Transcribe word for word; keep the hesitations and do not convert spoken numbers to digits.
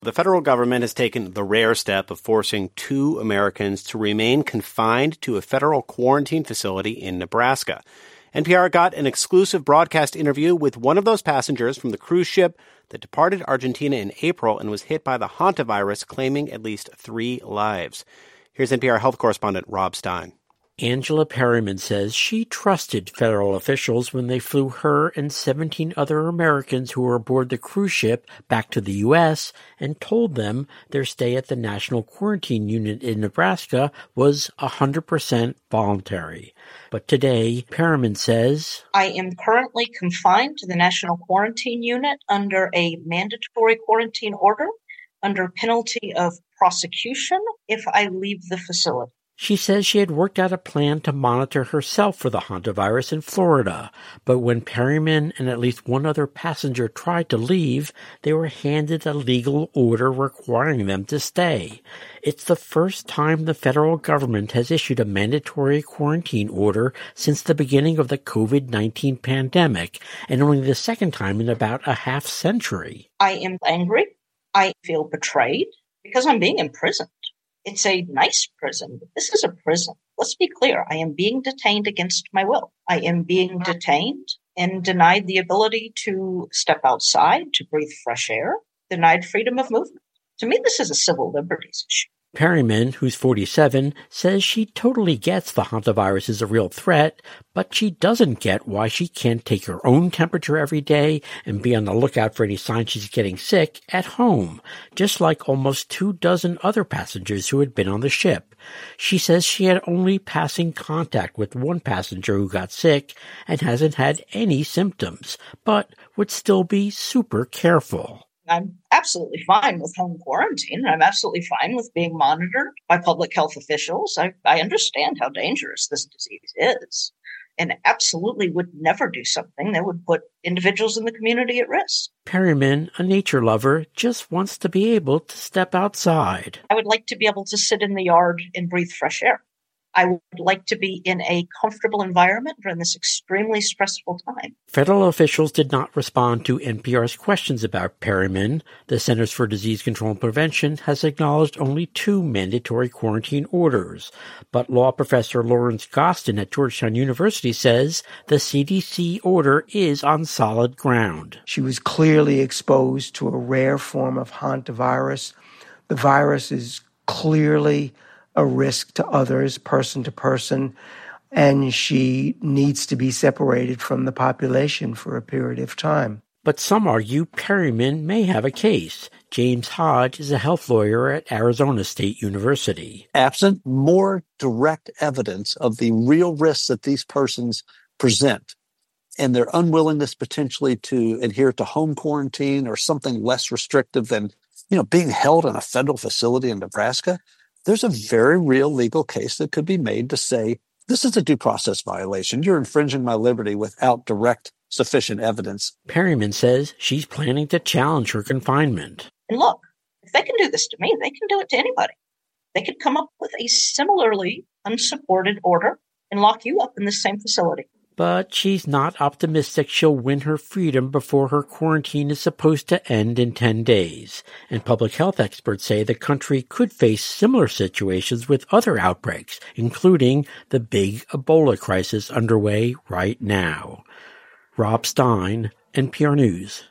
The federal government has taken the rare step of forcing two Americans to remain confined to a federal quarantine facility in Nebraska. N P R got an exclusive broadcast interview with one of those passengers from the cruise ship that departed Argentina in April and was hit by the hantavirus, claiming at least three lives. Here's N P R health correspondent Rob Stein. Angela Perryman says she trusted federal officials when they flew her and seventeen other Americans who were aboard the cruise ship back to the U S and told them their stay at the National Quarantine Unit in Nebraska was one hundred percent voluntary. But today, Perryman says, I am currently confined to the National Quarantine Unit under a mandatory quarantine order under penalty of prosecution if I leave the facility. She says she had worked out a plan to monitor herself for the hantavirus in Florida, but when Perryman and at least one other passenger tried to leave, they were handed a legal order requiring them to stay. It's the first time the federal government has issued a mandatory quarantine order since the beginning of the covid nineteen pandemic, and only the second time in about a half century. I am angry. I feel betrayed because I'm being imprisoned. It's a nice prison, but this is a prison. Let's be clear. I am being detained against my will. I am being detained and denied the ability to step outside, to breathe fresh air, denied freedom of movement. To me, this is a civil liberties issue. Perryman, who's forty-seven, says she totally gets the hantavirus is a real threat, but she doesn't get why she can't take her own temperature every day and be on the lookout for any signs she's getting sick at home, just like almost two dozen other passengers who had been on the ship. She says she had only passing contact with one passenger who got sick and hasn't had any symptoms, but would still be super careful. I'm absolutely fine with home quarantine. I'm absolutely fine with being monitored by public health officials. I, I understand how dangerous this disease is and absolutely would never do something that would put individuals in the community at risk. Perryman, a nature lover, just wants to be able to step outside. I would like to be able to sit in the yard and breathe fresh air. I would like to be in a comfortable environment during this extremely stressful time. Federal officials did not respond to N P R's questions about Perryman. The Centers for Disease Control and Prevention has acknowledged only two mandatory quarantine orders. But law professor Lawrence Gostin at Georgetown University says the C D C order is on solid ground. She was clearly exposed to a rare form of hantavirus. The virus is clearly a risk to others, person to person, and she needs to be separated from the population for a period of time. But some argue Perryman may have a case. James Hodge is a health lawyer at Arizona State University. Absent more direct evidence of the real risks that these persons present and their unwillingness potentially to adhere to home quarantine or something less restrictive than, you know, being held in a federal facility in Nebraska, there's a very real legal case that could be made to say, this is a due process violation. You're infringing my liberty without direct, sufficient evidence. Perryman says she's planning to challenge her confinement. And look, if they can do this to me, they can do it to anybody. They could come up with a similarly unsupported order and lock you up in the same facility. But she's not optimistic she'll win her freedom before her quarantine is supposed to end in ten days. And public health experts say the country could face similar situations with other outbreaks, including the big Ebola crisis underway right now. Rob Stein, N P R News.